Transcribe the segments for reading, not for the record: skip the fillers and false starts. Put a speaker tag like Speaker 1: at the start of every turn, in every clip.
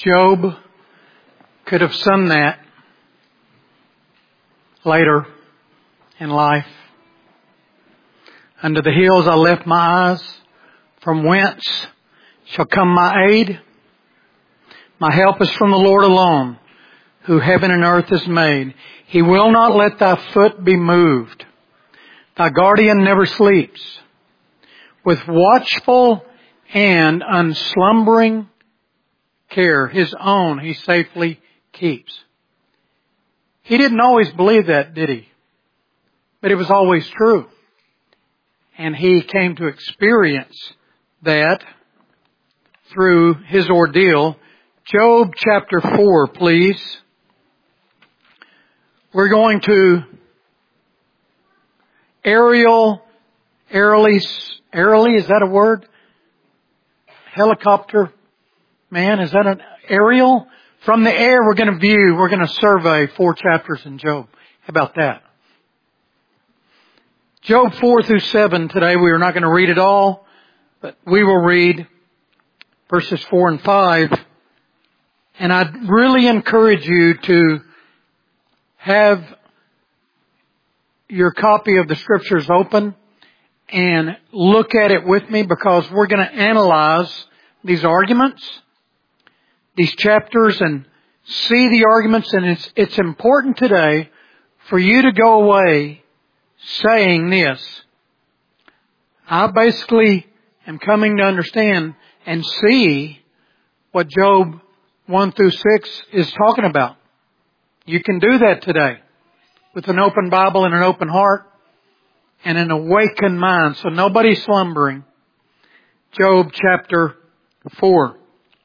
Speaker 1: Job could have sung that later in life. Unto the hills I lift my eyes, from whence shall come my aid? My help is from the Lord alone, who heaven and earth has made. He will not let thy foot be moved. Thy guardian never sleeps. With watchful and unslumbering care, his own he safely keeps. He didn't always believe that, did he? But it was always true. And he came to experience that through his ordeal. Job chapter 4, please. We're going to aerially, is that a word? Helicopter man, is that an aerial? From the air we're going to survey 4 chapters in Job. How about that? Job 4 through 7 today, we are not going to read it all, but we will read verses 4 and 5. And I'd really encourage you to have your copy of the Scriptures open and look at it with me, because we're going to analyze these arguments, these chapters, and see the arguments. And it's important today for you to go away saying this: I basically am coming to understand and see what Job 1 through 6 is talking about. You can do that today with an open Bible and an open heart and an awakened mind. So nobody's slumbering. Job chapter 4.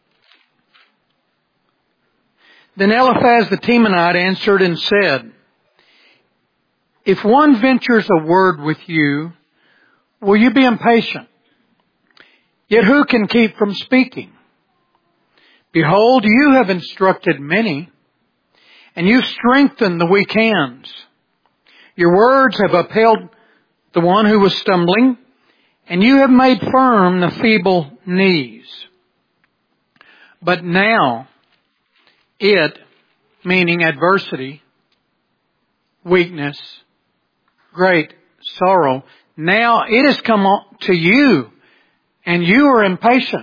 Speaker 1: Then Eliphaz the Temanite answered and said, if one ventures a word with you, will you be impatient? Yet who can keep from speaking? Behold, you have instructed many, and you strengthened the weak hands. Your words have upheld the one who was stumbling, and you have made firm the feeble knees. But now it, meaning adversity, weakness, great sorrow, now it has come to you, and you are impatient.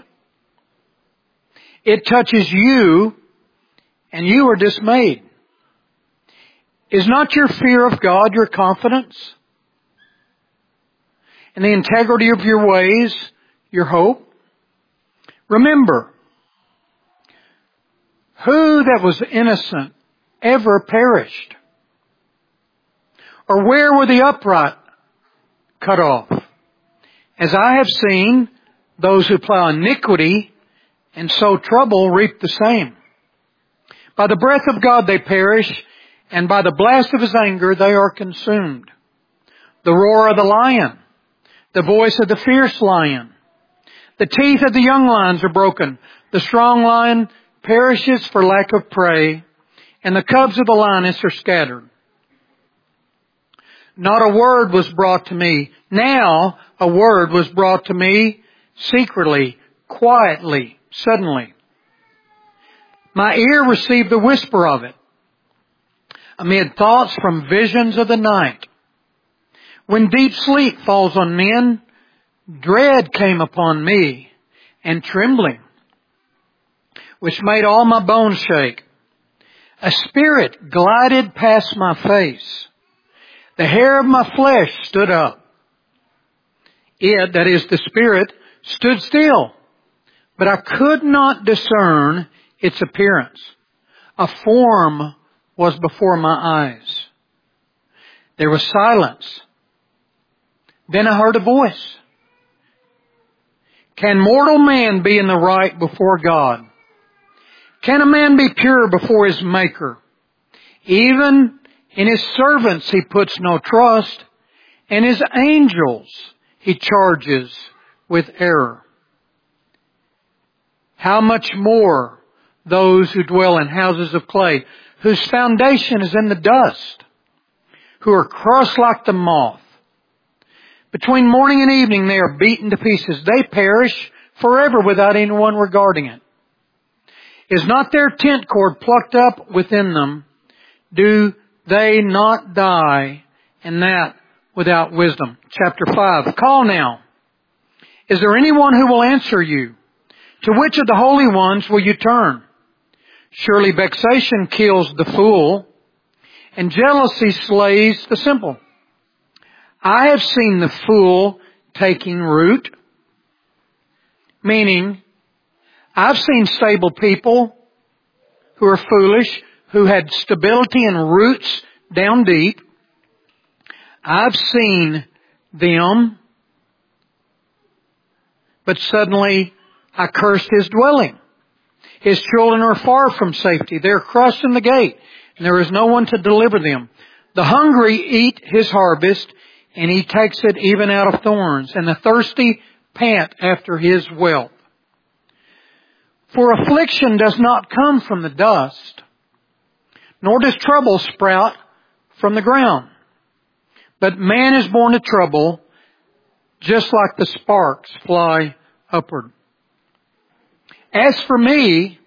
Speaker 1: It touches you, and you are dismayed. Is not your fear of God your confidence? And the integrity of your ways your hope? Remember, who that was innocent ever perished? Or where were the upright cut off? As I have seen, those who plow iniquity and sow trouble reap the same. By the breath of God they perish, and by the blast of His anger they are consumed. The roar of the lion, the voice of the fierce lion, the teeth of the young lions are broken. The strong lion perishes for lack of prey, and the cubs of the lioness are scattered. Not a word was brought to me. Now a word was brought to me secretly, quietly, suddenly. My ear received the whisper of it, amid thoughts from visions of the night. When deep sleep falls on men, dread came upon me, and trembling, which made all my bones shake. A spirit glided past my face. The hair of my flesh stood up. It, that is the Spirit, stood still, but I could not discern its appearance. A form was before my eyes. There was silence. Then I heard a voice. Can mortal man be in the right before God? Can a man be pure before his Maker? Even in His servants He puts no trust, and His angels He charges with error. How much more those who dwell in houses of clay, whose foundation is in the dust, who are crushed like the moth. Between morning and evening they are beaten to pieces. They perish forever without anyone regarding it. Is not their tent cord plucked up within them? Do they not die, and that without wisdom? Chapter 5. Call now. Is there anyone who will answer you? To which of the holy ones will you turn? Surely vexation kills the fool, and jealousy slays the simple. I have seen the fool taking root, meaning I've seen stable people who are foolish, who had stability and roots down deep. I've seen them, but suddenly I cursed his dwelling. His children are far from safety. They are crushed in the gate, and there is no one to deliver them. The hungry eat his harvest, and he takes it even out of thorns, and the thirsty pant after his wealth. For affliction does not come from the dust, nor does trouble sprout from the ground. But man is born to trouble, just like the sparks fly upward. As for me,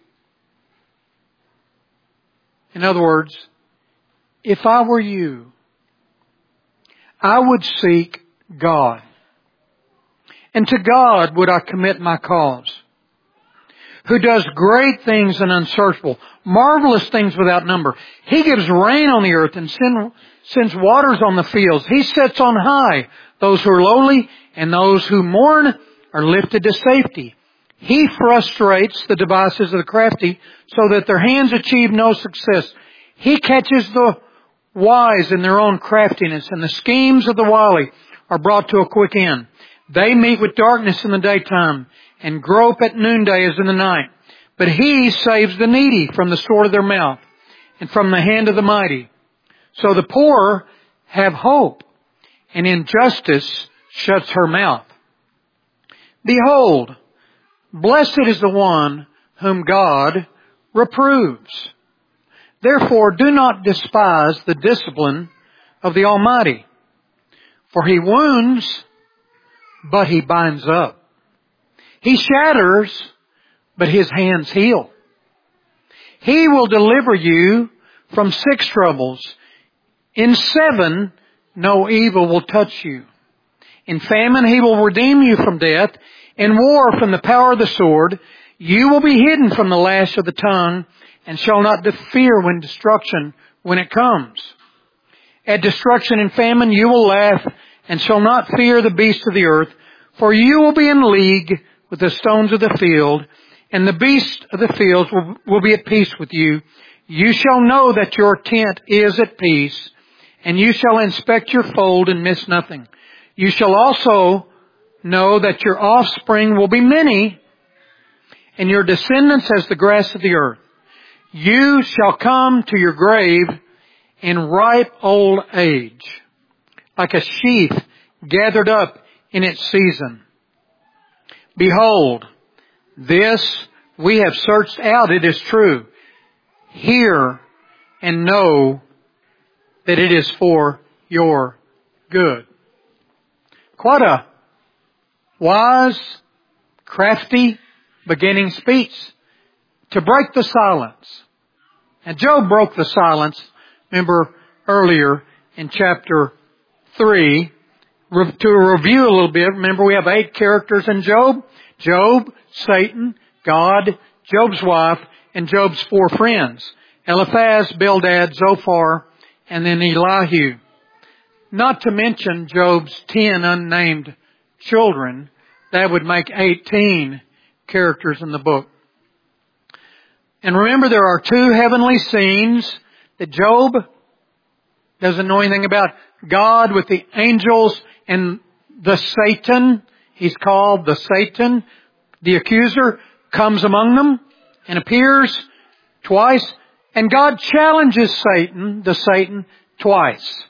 Speaker 1: in other words, if I were you, I would seek God. And to God would I commit my cause, who does great things and unsearchable, marvelous things without number. He gives rain on the earth and sends waters on the fields. He sets on high those who are lowly, and those who mourn are lifted to safety. He frustrates the devices of the crafty so that their hands achieve no success. He catches the wise in their own craftiness, and the schemes of the wily are brought to a quick end. They meet with darkness in the daytime and grope at noonday as in the night. But He saves the needy from the sword of their mouth and from the hand of the mighty. So the poor have hope, and injustice shuts her mouth. Behold, blessed is the one whom God reproves. Therefore, do not despise the discipline of the Almighty, for He wounds, but He binds up. He shatters, but His hands heal. He will deliver you from 6 troubles. In 7, no evil will touch you. In famine, He will redeem you from death. In war, from the power of the sword. You will be hidden from the lash of the tongue, and shall not fear destruction when it comes. At destruction and famine, you will laugh, and shall not fear the beasts of the earth. For you will be in league with the stones of the field, and the beasts of the fields will be at peace with you. You shall know that your tent is at peace, and you shall inspect your fold and miss nothing. You shall also know that your offspring will be many, and your descendants as the grass of the earth. You shall come to your grave in ripe old age, like a sheaf gathered up in its season. Behold, this we have searched out, it is true. Hear and know that it is for your good. Quite a wise, crafty beginning speech to break the silence. And Job broke the silence, remember earlier in chapter 3. To review a little bit, remember we have 8 characters in Job. Job, Satan, God, Job's wife, and Job's 4 friends. Eliphaz, Bildad, Zophar, and then Elihu. Not to mention Job's 10 unnamed children. That would make 18 characters in the book. And remember, there are 2 heavenly scenes that Job doesn't know anything about. God with the angels and the Satan. He's called the Satan. The accuser comes among them and appears twice. And God challenges the Satan twice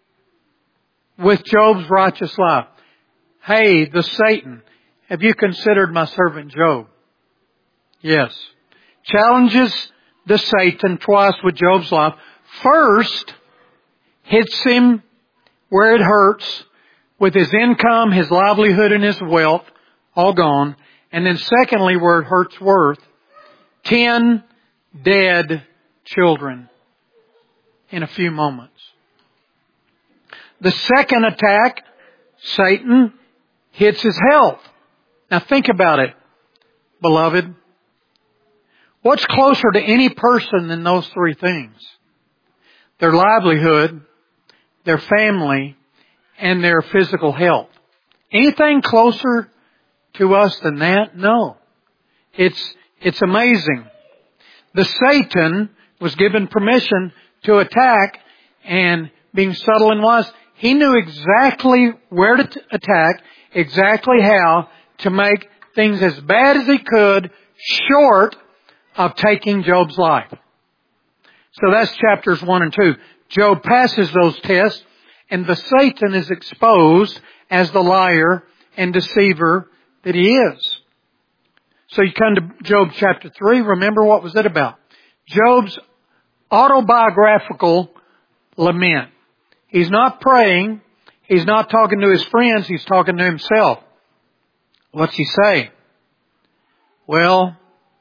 Speaker 1: with Job's righteous life. Hey, the Satan, have you considered my servant Job? Yes. Challenges the Satan twice with Job's life. First, hits him where it hurts with his income, his livelihood, and his wealth all gone. And then secondly, where it hurts worse, 10 dead children in a few moments. The second attack, Satan hits his health. Now think about it, beloved. What's closer to any person than those three things? Their livelihood, their family, and their physical health. Anything closer to us than that? No. It's amazing. The Satan was given permission to attack, and being subtle and wise, he knew exactly where to attack, exactly how to make things as bad as he could, short of taking Job's life. So that's chapters 1 and 2. Job passes those tests, and the Satan is exposed as the liar and deceiver that he is. So you come to Job chapter 3. Remember, what was it about? Job's autobiographical lament. He's not praying. He's not talking to his friends. He's talking to himself. What's he say? Well,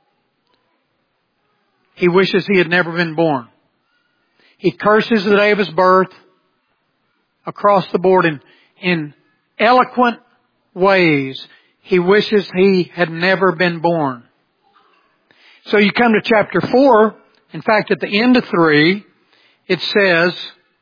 Speaker 1: he wishes he had never been born. He curses the day of his birth across the board in eloquent ways. He wishes he had never been born. So you come to chapter 4. In fact, at the end of 3, it says,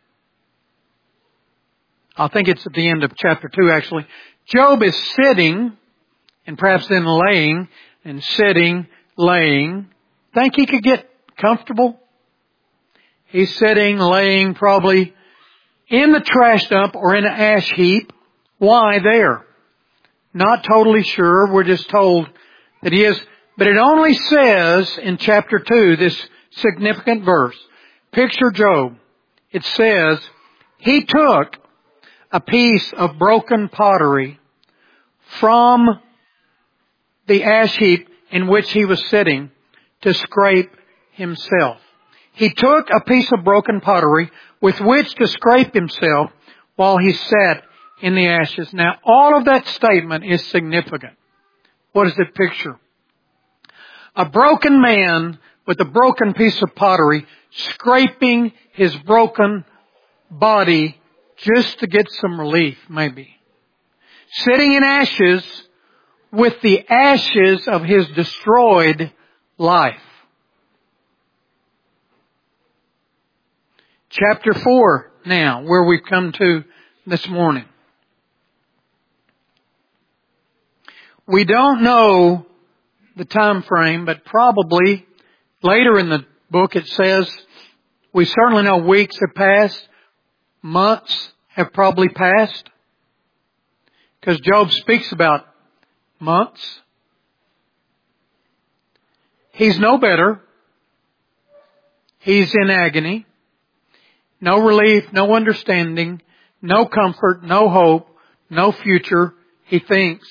Speaker 1: I think it's at the end of chapter 2 actually, Job is sitting, and perhaps then laying, and sitting, laying. Think he could get comfortable? He's sitting, laying, probably in the trash dump or in an ash heap. Why there? Not totally sure. We're just told that he is. But it only says in chapter 2, this significant verse. Picture Job. It says, he took a piece of broken pottery from the ash heap in which he was sitting to scrape himself. He took a piece of broken pottery with which to scrape himself while he sat in the ashes. Now, all of that statement is significant. What does it picture? A broken man with a broken piece of pottery scraping his broken body just to get some relief, maybe. Sitting in ashes with the ashes of his destroyed life. Chapter 4 now, where we've come to this morning. We don't know the time frame, but probably later in the book it says, we certainly know weeks have passed, months have probably passed, because Job speaks about months. He's no better. He's in agony. No relief, no understanding, no comfort, no hope, no future, he thinks.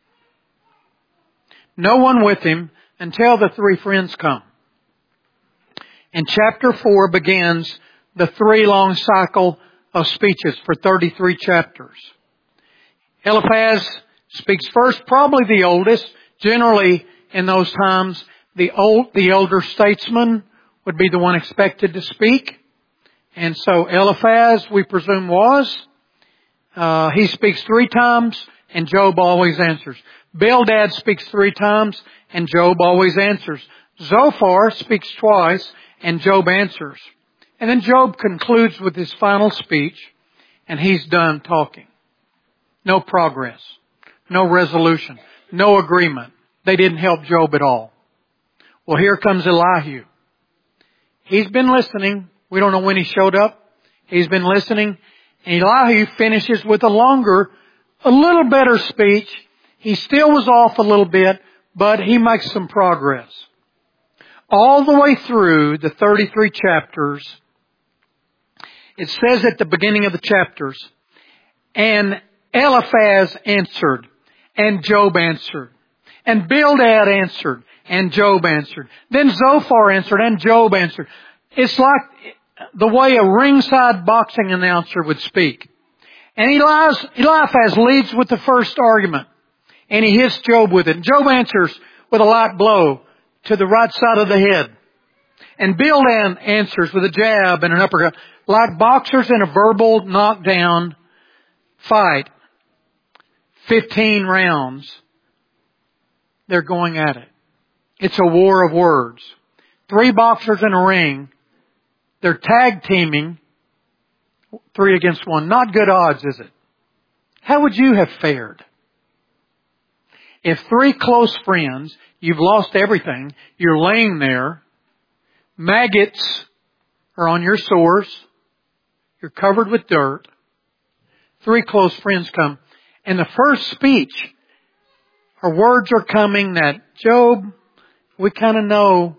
Speaker 1: No one with him until the three friends come. And chapter 4 begins the 3-long cycle of speeches for 33 chapters. Eliphaz speaks first, probably the oldest. Generally, in those times, the elder statesman would be the one expected to speak. And so Eliphaz, we presume, was. He speaks 3 times, and Job always answers. Bildad speaks 3 times, and Job always answers. Zophar speaks twice, and Job answers. And then Job concludes with his final speech, and he's done talking. No progress. No resolution. No agreement. They didn't help Job at all. Well, here comes Elihu. He's been listening. We don't know when he showed up. He's been listening. And Elihu finishes with a little better speech. He still was off a little bit, but he makes some progress. All the way through the 33 chapters, it says at the beginning of the chapters, and Eliphaz answered, and Job answered, and Bildad answered, and Job answered. Then Zophar answered, and Job answered. It's like the way a ringside boxing announcer would speak. And Eliphaz leads with the first argument. And he hits Job with it. And Job answers with a light blow. to the right side of the head. And Bildad answers with a jab and an uppercut. Like boxers in a verbal knockdown fight. 15 rounds. They're going at it. It's a war of words. 3 boxers in a ring. They're tag teaming. 3 against 1. Not good odds, is it? How would you have fared? If 3 close friends, you've lost everything, you're laying there, maggots are on your sores, you're covered with dirt, 3 close friends come, and the first speech, or words are coming that, Job, we kind of know,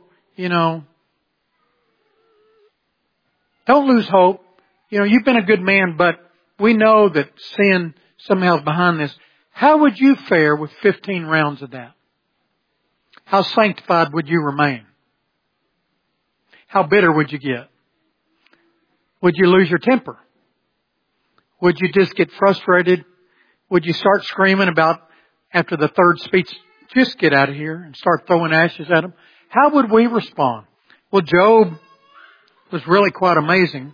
Speaker 1: don't lose hope. You've been a good man, but we know that sin somehow is behind this. How would you fare with 15 rounds of that? How sanctified would you remain? How bitter would you get? Would you lose your temper? Would you just get frustrated? Would you start screaming about, after the third speech, just get out of here, and start throwing ashes at them? How would we respond? Well, Job was really quite amazing.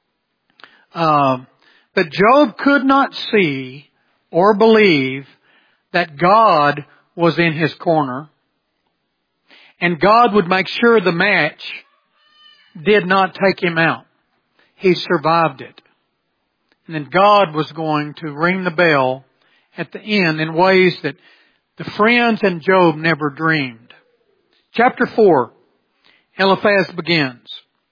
Speaker 1: But Job could not see or believe that God was in his corner, and God would make sure the match did not take him out. He survived it. And then God was going to ring the bell at the end in ways that the friends and Job never dreamed. Chapter 4, Eliphaz begins.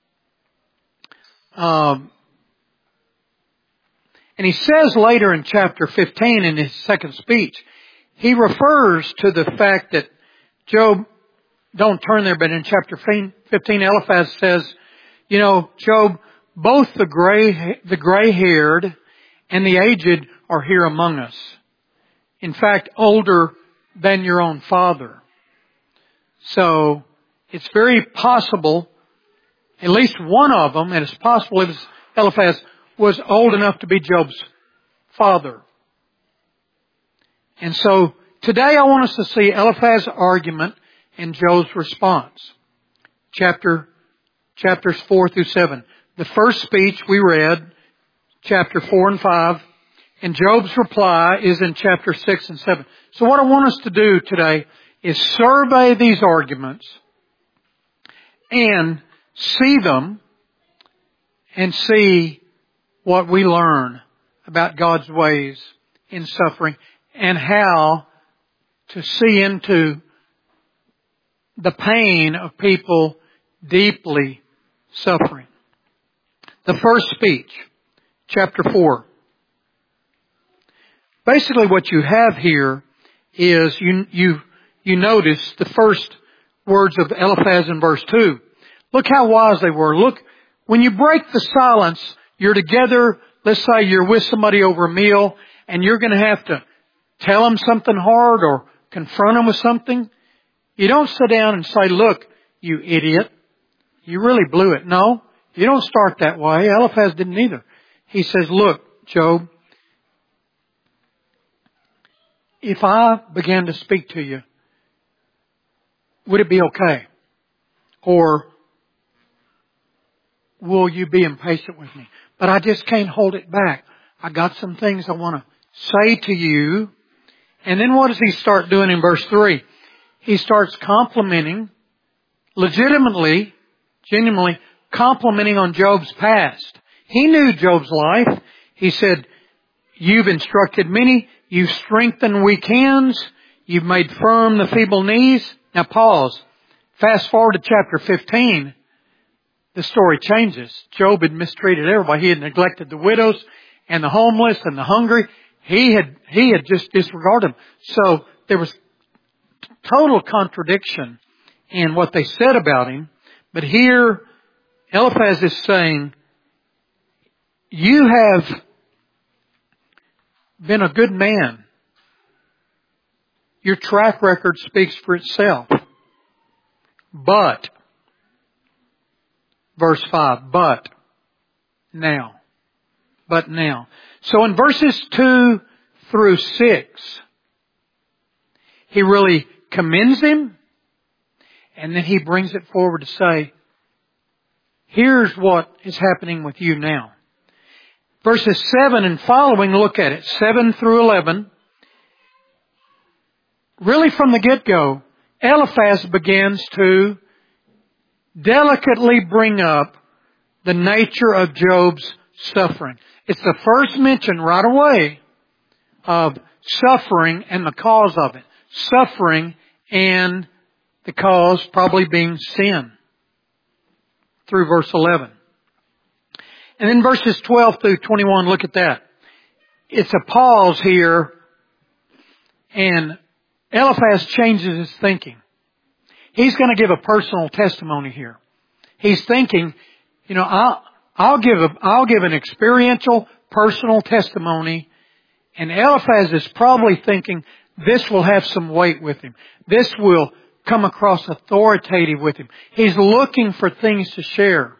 Speaker 1: And he says later in chapter 15 in his second speech, he refers to the fact that Job, don't turn there, but in chapter 15 Eliphaz says, Job, both the gray-haired and the aged are here among us. In fact, older than your own father. So, it's very possible, at least one of them, and it's possible it was Eliphaz, was old enough to be Job's father. And so, today I want us to see Eliphaz's argument and Job's response. Chapters 4 through 7. The first speech we read, chapter 4 and 5, and Job's reply is in chapter 6 and 7. So what I want us to do today is survey these arguments and see them and see what we learn about God's ways in suffering and how to see into the pain of people deeply suffering. The first speech, chapter 4. Basically what you have here is you notice the first words of Eliphaz in verse 2. Look how wise they were. Look, when you break the silence, you're together, let's say you're with somebody over a meal, and you're going to have to tell them something hard or confront them with something. You don't sit down and say, look, you idiot, you really blew it. No, you don't start that way. Eliphaz didn't either. He says, look, Job, if I began to speak to you, would it be okay? Or will you be impatient with me? But I just can't hold it back. I got some things I want to say to you. And then what does he start doing in verse 3? He starts complimenting, genuinely complimenting on Job's past. He knew Job's life. He said, you've instructed many, you've strengthened weak hands, you've made firm the feeble knees. Now pause. Fast forward to chapter 15. The story changes. Job had mistreated everybody. He had neglected the widows and the homeless and the hungry. He had just disregarded them. So there was total contradiction in what they said about him. But here, Eliphaz is saying, you have been a good man. Your track record speaks for itself. But, verse 5, but now. So in verses 2 through 6, he really commends him And then he brings it forward to say, here's what is happening with you now. Verses 7 and following, look at it. 7 through 11. Really from the get-go, Eliphaz begins to delicately bring up the nature of Job's suffering. It's the first mention right away of suffering and the cause of it. Suffering and the cause probably being sin. Through verse 11. And then verses 12 through 21, look at that. It's a pause here, and Eliphaz changes his thinking. He's going to give a personal testimony here. He's thinking, I'll give an experiential, personal testimony, and Eliphaz is probably thinking this will have some weight with him. This will come across authoritative with him. He's looking for things to share.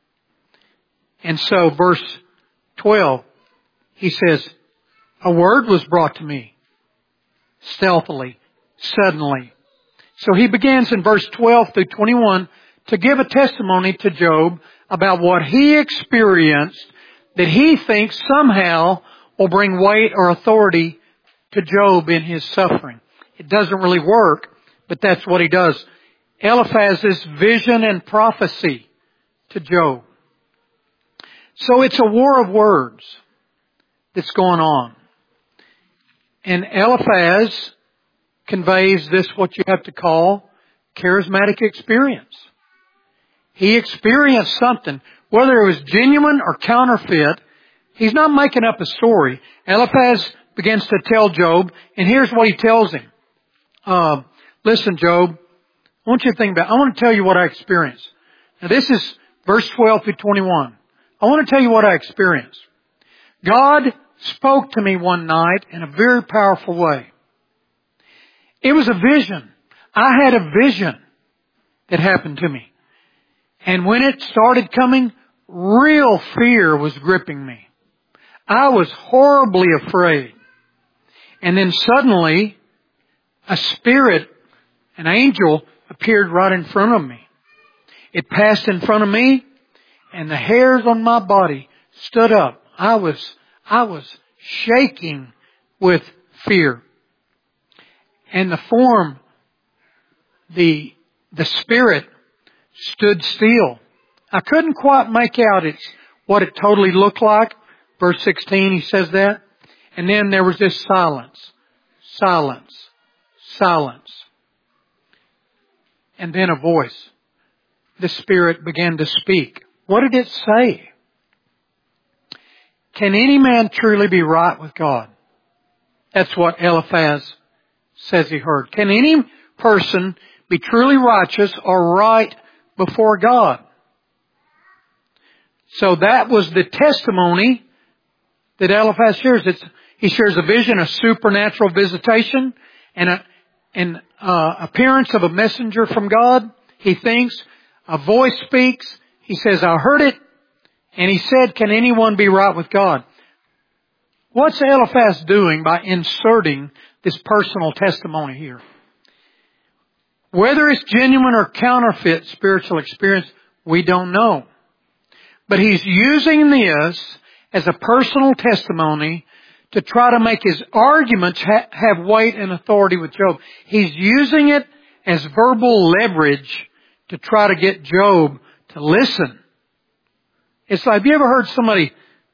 Speaker 1: And so verse 12, he says, a word was brought to me, stealthily, suddenly. So he begins in verse 12 through 21 to give a testimony to Job about what he experienced that he thinks somehow will bring weight or authority to Job in his suffering. It doesn't really work, but that's what he does. Eliphaz's vision and prophecy to Job. So it's a war of words that's going on. And Eliphaz conveys this, what you have to call, charismatic experience. He experienced something, whether it was genuine or counterfeit. He's not making up a story. Eliphaz begins to tell Job, and here's what he tells him. Listen, Job, I want you to think about it. I want to tell you what I experienced. Now this is verse 12 through 21. I want to tell you what I experienced. God spoke to me one night in a very powerful way. It was a vision. I had a vision that happened to me. And when it started coming, real fear was gripping me. I was horribly afraid. And then suddenly, a spirit, an angel, appeared right in front of me. It passed in front of me, and the hairs on my body stood up. I was shaking with fear. And the form, the spirit stood still. I couldn't quite make out what it totally looked like. Verse 16, he says that. And then there was this silence. Silence. Silence. And then a voice. The Spirit began to speak. What did it say? Can any man truly be right with God? That's what Eliphaz says he heard. Can any person be truly righteous or right before God? So that was the testimony that Eliphaz shares. He shares a vision, a supernatural visitation, and an appearance of a messenger from God. He thinks a voice speaks. He says, I heard it. And he said, can anyone be right with God? What's Eliphaz doing by inserting this personal testimony here? Whether it's genuine or counterfeit spiritual experience, we don't know. But he's using this as a personal testimony to try to make his arguments have weight and authority with Job. He's using it as verbal leverage to try to get Job to listen. It's like, have you ever heard somebody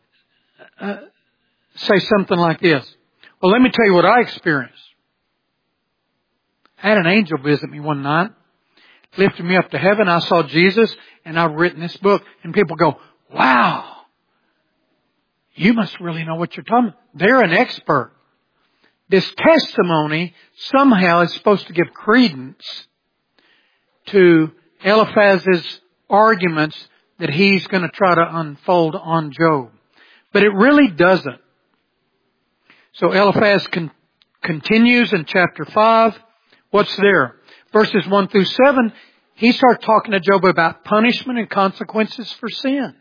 Speaker 1: say something like this? Well, let me tell you what I experienced. I had an angel visit me one night, lifted me up to heaven. I saw Jesus, and I've written this book. And people go, wow, you must really know what you're talking about. They're an expert. This testimony somehow is supposed to give credence to Eliphaz's arguments that he's going to try to unfold on Job. But it really doesn't. So Eliphaz continues in chapter 5. What's there? Verses 1 through 7, he starts talking to Job about punishment and consequences for sin.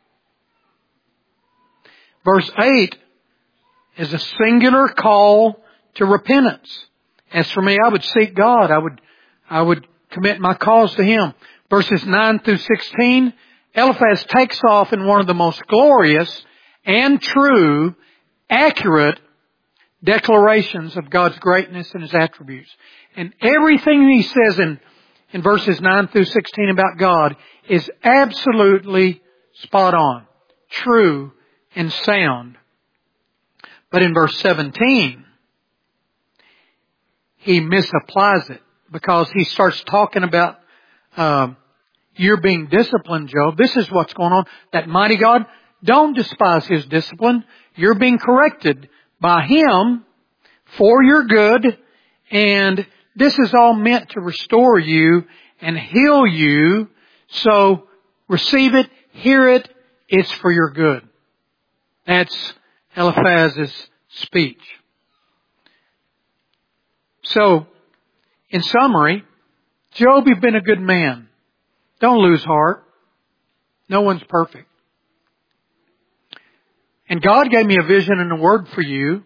Speaker 1: Verse 8 is a singular call to repentance. As for me, I would seek God. I would commit my cause to Him. Verses 9 through 16, Eliphaz takes off in one of the most glorious and true, accurate declarations of God's greatness and His attributes. And everything he says in verses 9 through 16 about God is absolutely spot on, true, and sound. But in verse 17, he misapplies it because he starts talking about you're being disciplined, Job. This is what's going on. That mighty God, don't despise His discipline. You're being corrected by Him for your good, and this is all meant to restore you and heal you. So receive it, hear it, it's for your good. That's Eliphaz's speech. So, in summary, Job, you've been a good man. Don't lose heart. No one's perfect. And God gave me a vision and a word for you.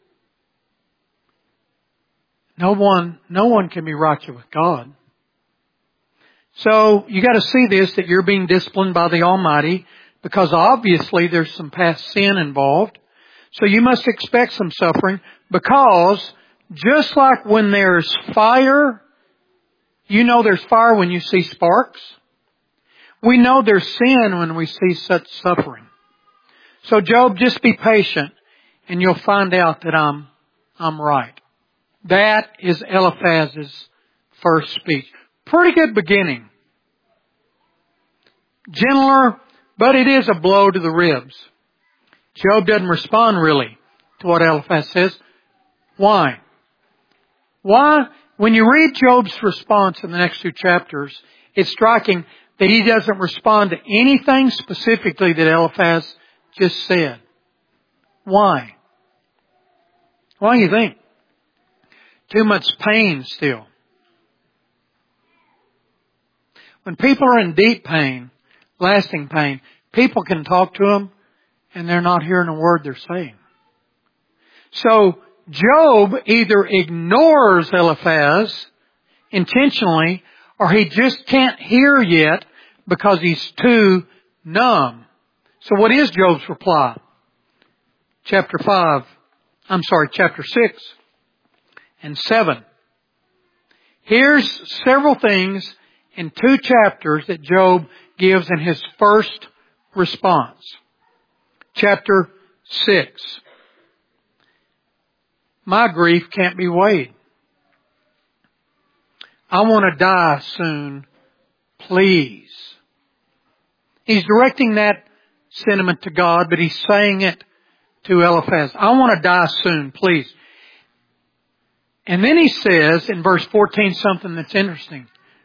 Speaker 1: No one can be righteous with God. So you got to see this, that you're being disciplined by the Almighty, because obviously there's some past sin involved. So you must expect some suffering, because just like when there's fire, you know there's fire when you see sparks. We know there's sin when we see such suffering. So Job, just be patient and you'll find out that I'm right. That is Eliphaz's first speech. Pretty good beginning. Gentler, but it is a blow to the ribs. Job doesn't respond really to what Eliphaz says. Why? Why? When you read Job's response in the next two chapters, it's striking that he doesn't respond to anything specifically that Eliphaz just said. Why? Why do you think? Too much pain still. When people are in deep pain, lasting pain, people can talk to them and they're not hearing a word they're saying. So Job either ignores Eliphaz intentionally, or he just can't hear yet because he's too numb. So what is Job's reply? Chapter 6 and 7. Here's several things in 2 chapters that Job gives in his first response. Chapter 6. My grief can't be weighed. I want to die soon, please. He's directing that sentiment to God, but he's saying it to Eliphaz. I want to die soon, please. And then he says in verse 14 something that's interesting.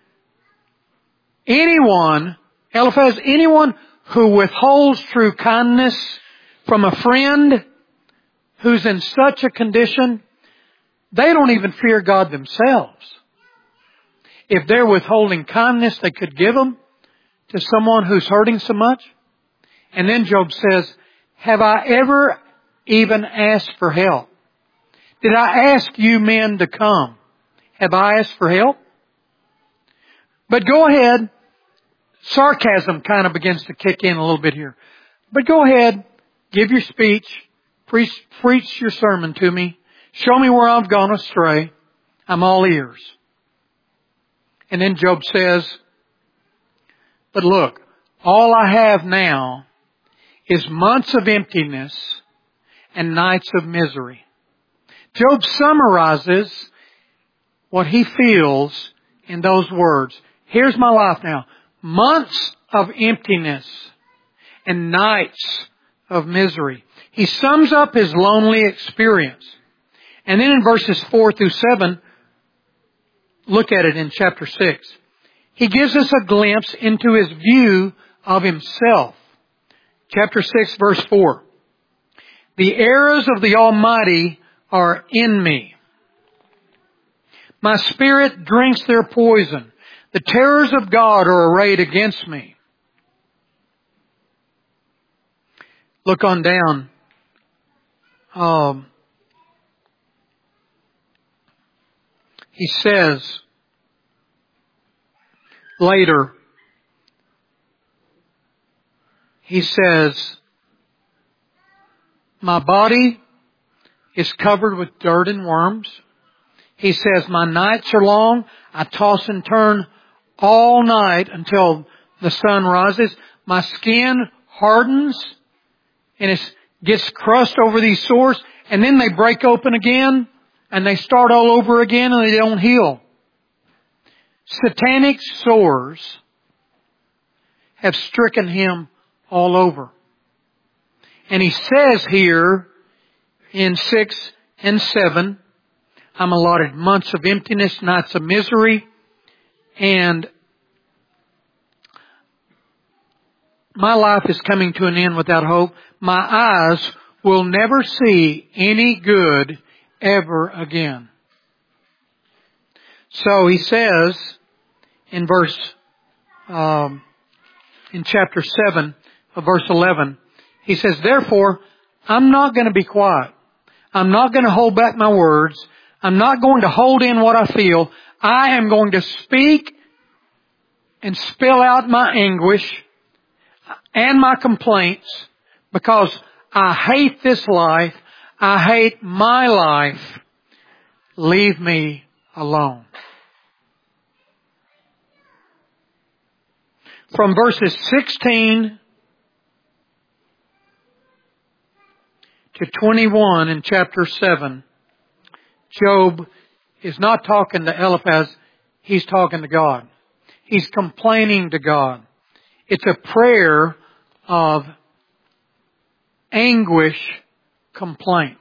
Speaker 1: Eliphaz, anyone who withholds true kindness from a friend who's in such a condition, they don't even fear God themselves. If they're withholding kindness they could give them to someone who's hurting so much. And then Job says, have I ever even asked for help? Did I ask you men to come? Have I asked for help? But go ahead. Sarcasm kind of begins to kick in a little bit here. But go ahead. Give your speech. Preach your sermon to me. Show me where I've gone astray. I'm all ears. And then Job says, but look, all I have now is months of emptiness and nights of misery. Job summarizes what he feels in those words. Here's my life now. Months of emptiness and nights of misery. He sums up his lonely experience. And then in verses 4 through 7, look at it in chapter 6. He gives us a glimpse into his view of himself. Chapter 6, verse 4. The arrows of the Almighty are in me. My spirit drinks their poison. The terrors of God are arrayed against me. Look on down. He says, later, he says, my body is covered with dirt and worms. He says, my nights are long. I toss and turn all night until the sun rises. My skin hardens and it gets crushed over these sores, and then they break open again and they start all over again and they don't heal. Satanic sores have stricken him all over. And he says here in 6 and 7, I'm allotted months of emptiness, nights of misery, and my life is coming to an end without hope. My eyes will never see any good ever again. So he says in in chapter 7 of verse 11, he says, therefore, I'm not going to be quiet. I'm not going to hold back my words. I'm not going to hold in what I feel. I am going to speak and spill out my anguish and my complaints because I hate this life. I hate my life. Leave me alone. From verses 16 to 21 in chapter 7, Job is not talking to Eliphaz, he's talking to God. He's complaining to God. It's a prayer of anguish complaint.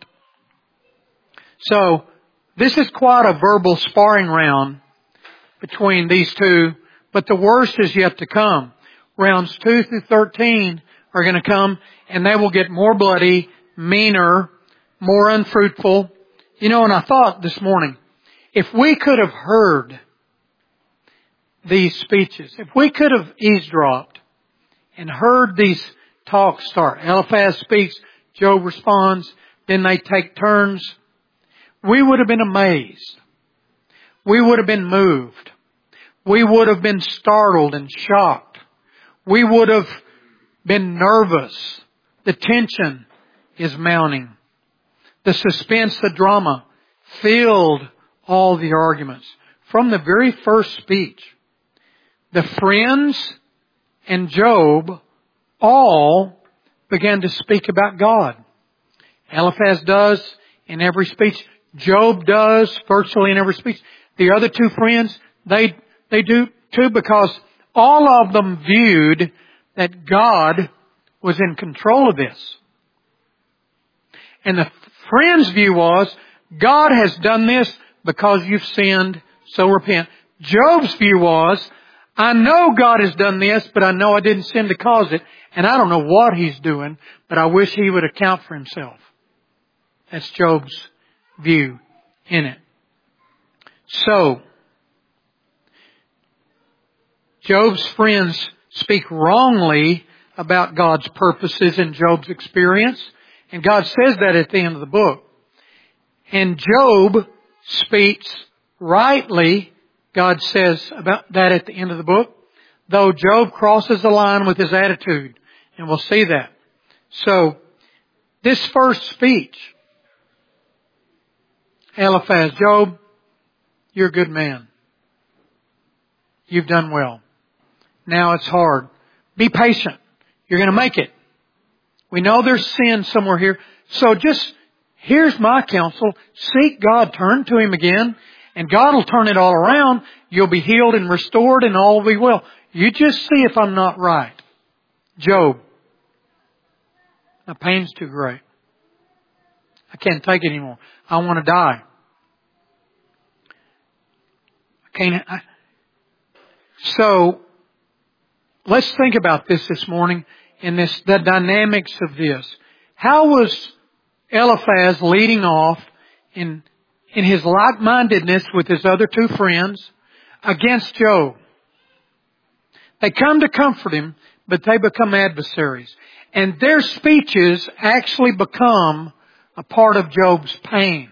Speaker 1: So, this is quite a verbal sparring round between these two, but the worst is yet to come. Rounds 2 through 13 are going to come, and they will get more bloody, meaner, more unfruitful. You know, and I thought this morning, if we could have heard these speeches, if we could have eavesdropped and heard these talks start, Eliphaz speaks, Job responds, then they take turns, we would have been amazed. We would have been moved. We would have been startled and shocked. We would have been nervous. The tension is mounting. The suspense, the drama filled all the arguments. From the very first speech, the friends and Job all began to speak about God. Eliphaz does in every speech. Job does virtually in every speech. The other two friends, they do too, because all of them viewed that God was in control of this. And the friend's view was, God has done this because you've sinned, so repent. Job's view was, I know God has done this, but I know I didn't sin to cause it, and I don't know what He's doing, but I wish He would account for Himself. That's Job's view in it. So, Job's friends speak wrongly about God's purposes in Job's experience, and God says that at the end of the book. And Job speaks rightly, God says about that at the end of the book, though Job crosses the line with his attitude, and we'll see that. So, this first speech, Eliphaz, Job, you're a good man. You've done well. Now it's hard. Be patient. You're going to make it. We know there's sin somewhere here. So just, here's my counsel. Seek God. Turn to Him again. And God will turn it all around. You'll be healed and restored and all will be well. You just see if I'm not right. Job. My pain's too great. I can't take it anymore. I want to die. So, let's think about this morning and the dynamics of this. How was Eliphaz leading off in his like-mindedness with his other two friends against Job? They come to comfort him, but they become adversaries. And their speeches actually become a part of Job's pain.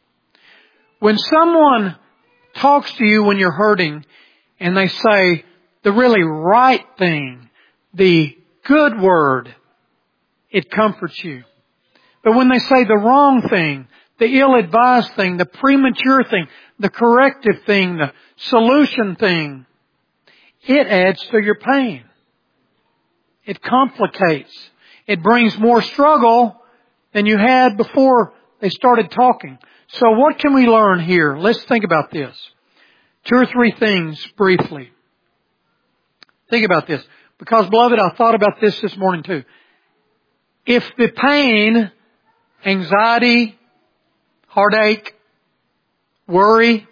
Speaker 1: When someone talks to you when you're hurting and they say, the really right thing, the good word, it comforts you. But when they say the wrong thing, the ill-advised thing, the premature thing, the corrective thing, the solution thing, it adds to your pain. It complicates. It brings more struggle than you had before they started talking. So what can we learn here? Let's think about this. 2 or 3 things briefly. Think about this. Because, beloved, I thought about this morning too. If the pain, anxiety, heartache, worry,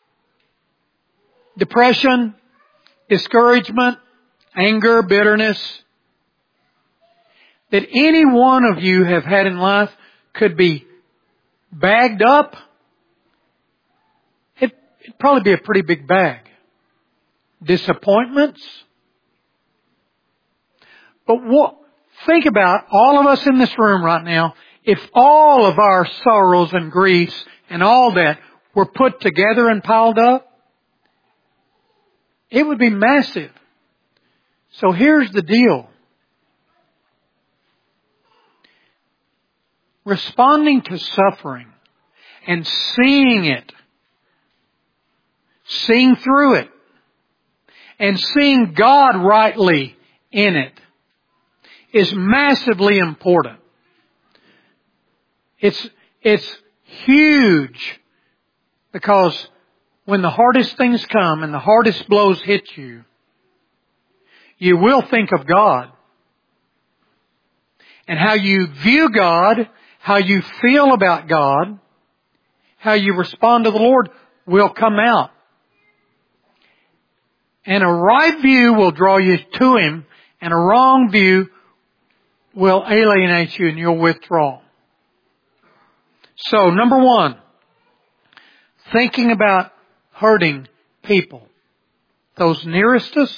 Speaker 1: depression, discouragement, anger, bitterness, that any one of you have had in life could be bagged up, it'd probably be a pretty big bag. Disappointments. But think about all of us in this room right now, if all of our sorrows and griefs and all that were put together and piled up, it would be massive. So here's the deal. Responding to suffering and seeing it, seeing through it, and seeing God rightly in it is massively important. It's huge, because when the hardest things come and the hardest blows hit you, you will think of God. And how you view God, how you feel about God, how you respond to the Lord will come out. And a right view will draw you to Him, and a wrong view will alienate you and you'll withdraw. So, number 1, thinking about hurting people. Those nearest us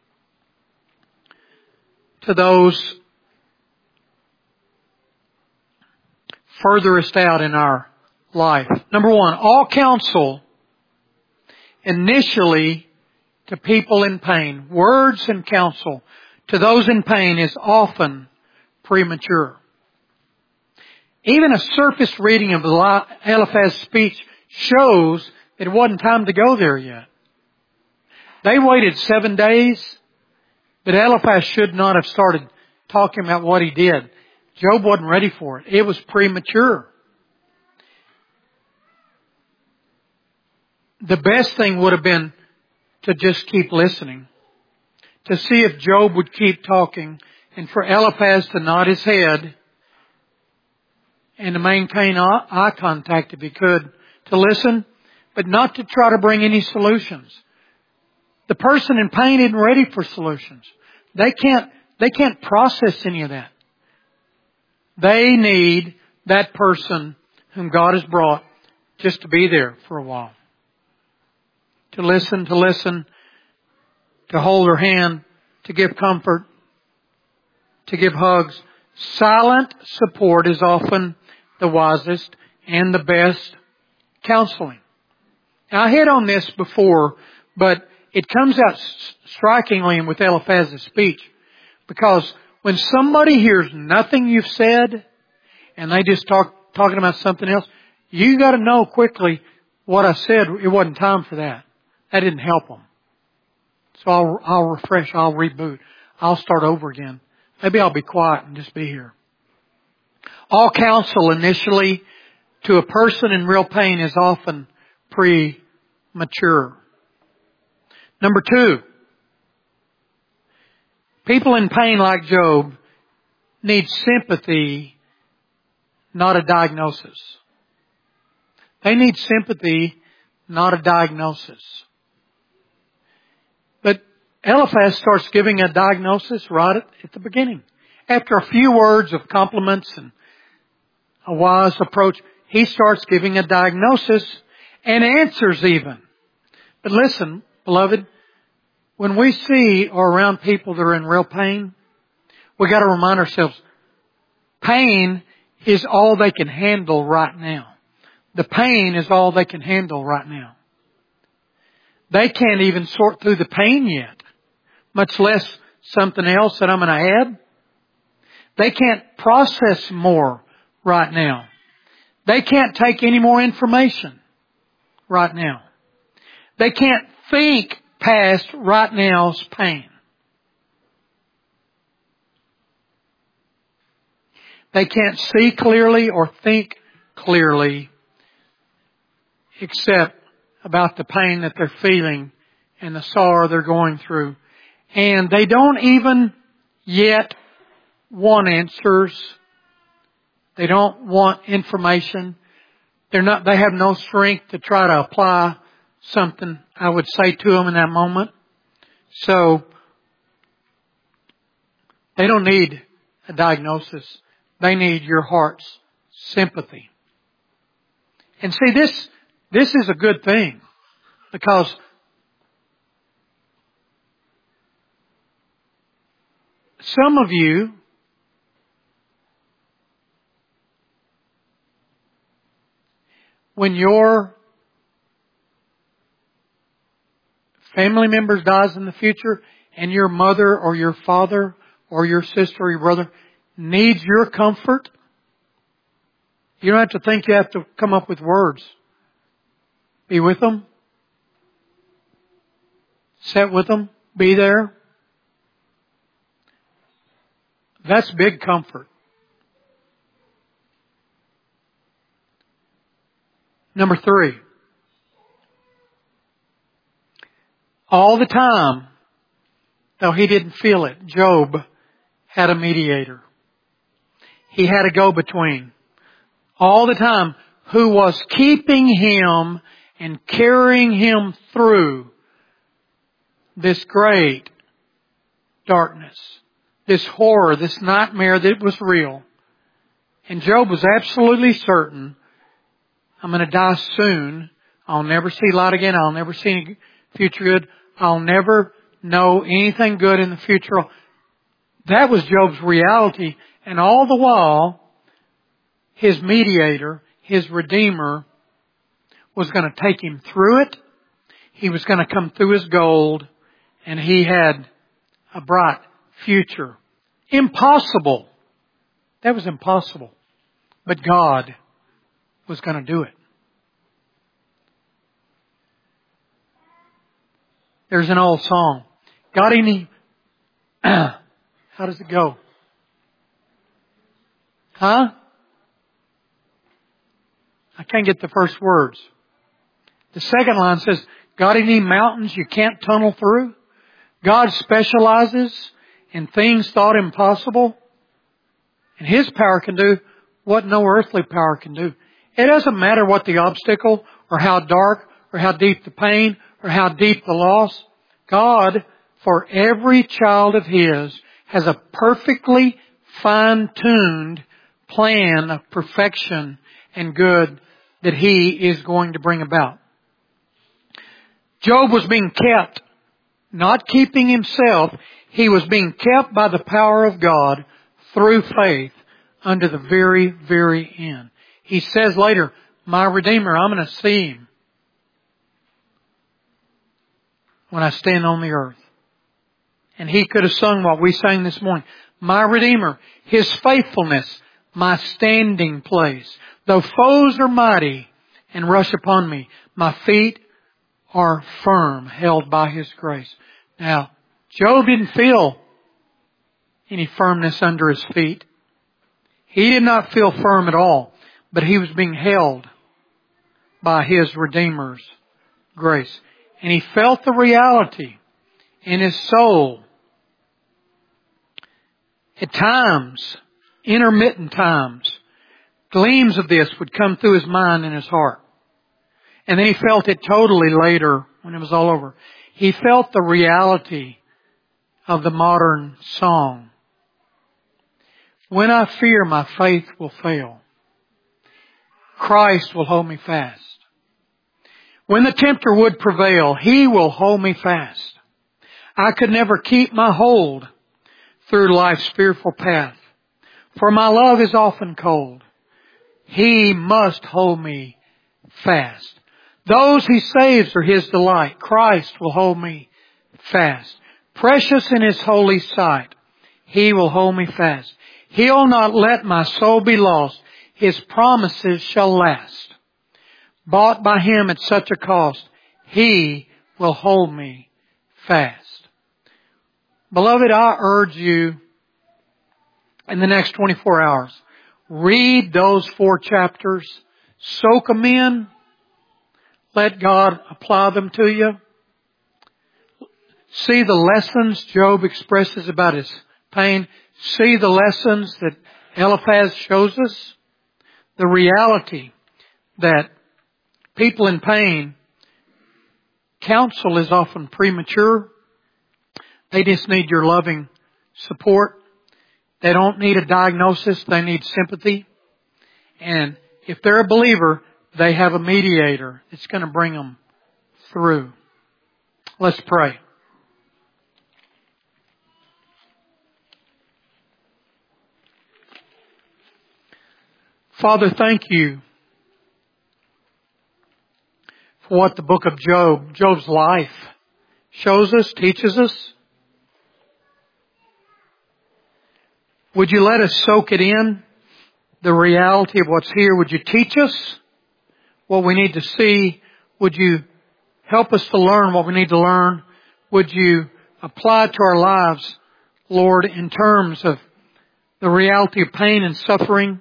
Speaker 1: to those furthest out in our life. Number 1, all counsel initially to people in pain, words and counsel to those in pain is often premature. Even a surface reading of Eliphaz's speech shows that it wasn't time to go there yet. They waited 7 days, but Eliphaz should not have started talking about what he did. Job wasn't ready for it. It was premature. The best thing would have been to just keep listening, to see if Job would keep talking, and for Eliphaz to nod his head and to maintain eye contact if he could, to listen, but not to try to bring any solutions. The person in pain isn't ready for solutions. They can't process any of that. They need that person whom God has brought just to be there for a while. To listen, to hold her hand, to give comfort, to give hugs. Silent support is often the wisest and the best counseling. Now, I hit on this before, but it comes out strikingly with Eliphaz's speech, because when somebody hears nothing you've said and they just talking about something else, you got to know quickly what I said. It wasn't time for that. That didn't help them. So I'll refresh. I'll reboot. I'll start over again. Maybe I'll be quiet and just be here. All counsel initially to a person in real pain is often premature. Number 2, people in pain like Job need sympathy, not a diagnosis. They need sympathy, not a diagnosis. But Eliphaz starts giving a diagnosis right at the beginning. After a few words of compliments and a wise approach, he starts giving a diagnosis and answers even. But listen, beloved, when we see or around people that are in real pain, we got to remind ourselves, pain is all they can handle right now. The pain is all they can handle right now. They can't even sort through the pain yet. much less something else that I'm going to add. They can't process more right now. They can't take any more information right now. They can't think past right now's pain. They can't see clearly or think clearly except about the pain that they're feeling and the sorrow they're going through. And they don't even yet want answers. They don't want information. They have no strength to try to apply something I would say to them in that moment. So they don't need a diagnosis. They need your heart's sympathy. And see, this is a good thing, because some of you when your family member dies in the future and your mother or your father or your sister or your brother needs your comfort, you don't have to think you have to come up with words. Be with them. Sit with them. Be there. That's big comfort. Number 3. All the time, though he didn't feel it, Job had a mediator. He had a go-between. All the time, who was keeping him and carrying him through this great darkness, this horror, this nightmare that was real. And Job was absolutely certain, I'm going to die soon. I'll never see light again. I'll never see any future good. I'll never know anything good in the future. That was Job's reality. And all the while, his mediator, his Redeemer, was going to take him through it. He was going to come through his gold. And he had a bright future. Impossible. That was impossible. But God was going to do it. There's an old song. Got any... How does it go? Huh? I can't get the first words. The second line says, got any mountains you can't tunnel through? God specializes in things thought impossible. And His power can do what no earthly power can do. It doesn't matter what the obstacle, or how dark, or how deep the pain, or how deep the loss. God, for every child of His, has a perfectly fine-tuned plan of perfection and good that He is going to bring about. Job was being kept, not keeping himself. He was being kept by the power of God through faith unto the very, very end. He says later, my Redeemer, I'm going to see Him when I stand on the earth. And he could have sung what we sang this morning. My Redeemer, His faithfulness, my standing place. Though foes are mighty and rush upon me, my feet are firm, held by His grace. Now, Job didn't feel any firmness under his feet. He did not feel firm at all, but he was being held by his Redeemer's grace. And he felt the reality in his soul. At times, intermittent times, gleams of this would come through his mind and his heart. And then he felt it totally later when it was all over. He felt the reality of the modern song. When I fear, my faith will fail. Christ will hold me fast. When the tempter would prevail, He will hold me fast. I could never keep my hold through life's fearful path, for my love is often cold. He must hold me fast. Those He saves are His delight. Christ will hold me fast. Precious in His holy sight, He will hold me fast. He'll not let my soul be lost. His promises shall last. Bought by Him at such a cost, He will hold me fast. Beloved, I urge you in the next 24 hours, read those 4 chapters, soak them in, let God apply them to you. See the lessons Job expresses about his pain. See the lessons that Eliphaz shows us. The reality that people in pain, counsel is often premature. They just need your loving support. They don't need a diagnosis. They need sympathy. And if they're a believer, they have a mediator that's going to bring them through. Let's pray. Father, thank you for what the book of Job's life shows us, teaches us. Would you let us soak it in, the reality of what's here? Would you teach us what we need to see? Would you help us to learn what we need to learn? Would you apply it to our lives, Lord, in terms of the reality of pain and suffering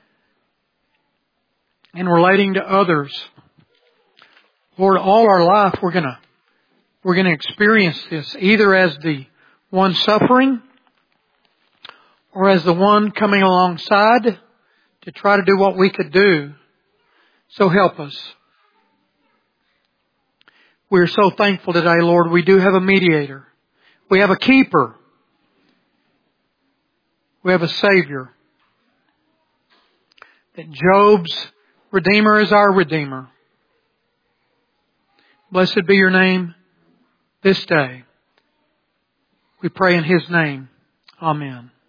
Speaker 1: and relating to others? Lord, all our life we're going to experience this either as the one suffering or as the one coming alongside to try to do what we could do. So help us. We're so thankful today, Lord. We do have a mediator. We have a keeper. We have a Savior. That Job's Redeemer is our Redeemer. Blessed be your name this day. We pray in His name. Amen.